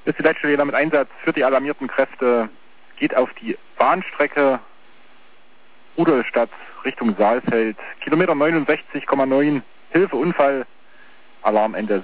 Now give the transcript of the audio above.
ist die Leitstelle Jena mit Einsatz für die alarmierten Kräfte, geht auf die Bahnstrecke Rudolstadt Richtung Saalfeld, Kilometer 69,9, Hilfe, Unfall, Alarmende